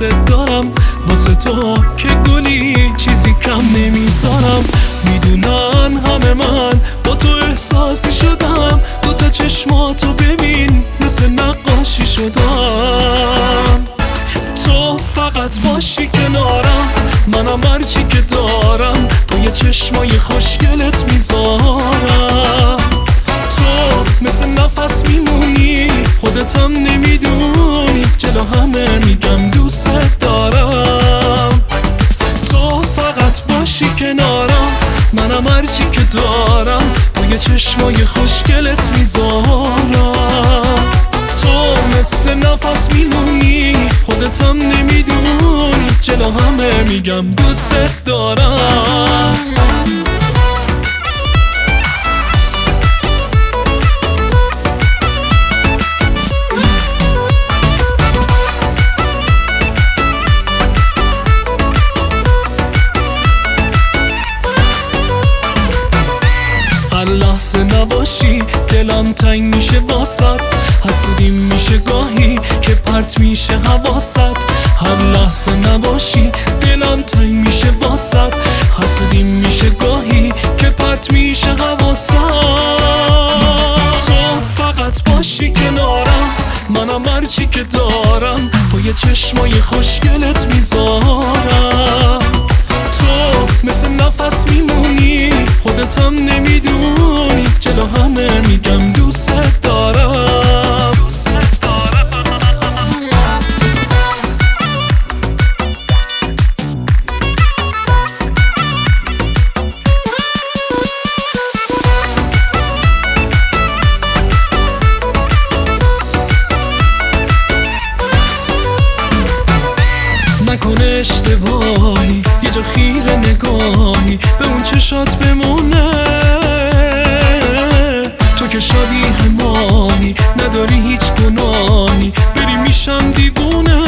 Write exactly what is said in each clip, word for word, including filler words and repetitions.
دوست دارم، واسه تو که گلی چیزی کم نمیذارم. میدونن همه من با تو احساسی شدم، دوتا چشماتو ببین مثل نقاشی شدم. تو فقط باشی کنارم، منم هرچی که دارم پای چشمای خوشگلت میذارم. تو مثل نفس میمونی، خودتم نمیدونی، جلو همه میگم دوست دارم. تو فقط باشی کنارم، منم هرچی که دارم پای چشمای خوشگلت میذارم. تو مثل نفس میمونی، خودتم نمیدونی، جلو همه میگم دوست دارم. هر لحظه نباشی دلم تنگ میشه واسد، حسودیم میشه گاهی که پرت میشه حواست. هر لحظه نباشی دلم تنگ میشه واسد، حسودیم میشه گاهی که پرت میشه حواست. تو فقط باشی کنارم، منم هرچی که دارم پای چشمای خوشگلت میذارم. تو مثل نفس میمونی، خودتم نمیدونی، جلو همه میگم دوست دارم. نکنه اشتباهی یه جا خیره نگاهی به اون چشات بمونه. تو که شادی همانی، نداری هیچ گناهی، بری میشم دیوونه.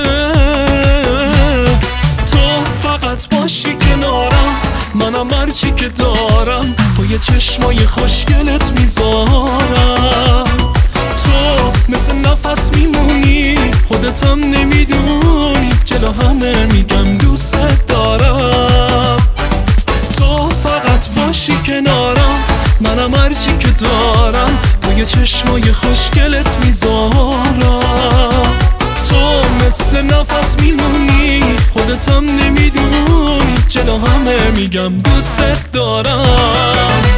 تو فقط باشی کنارم، منم هرچی که دارم پای چشمای خوشگلت میذارم. تو مثل نفس میمونی، خودتم نمیدونی، جلو همه میگم دوست دارم. تو فقط باشی کنارم، منم هرچی که دارم پای چشمای خوشگلت میذارم. تو مثل نفس میمونی، خودتم نمیدونی، جلو همه میگم دوست دارم.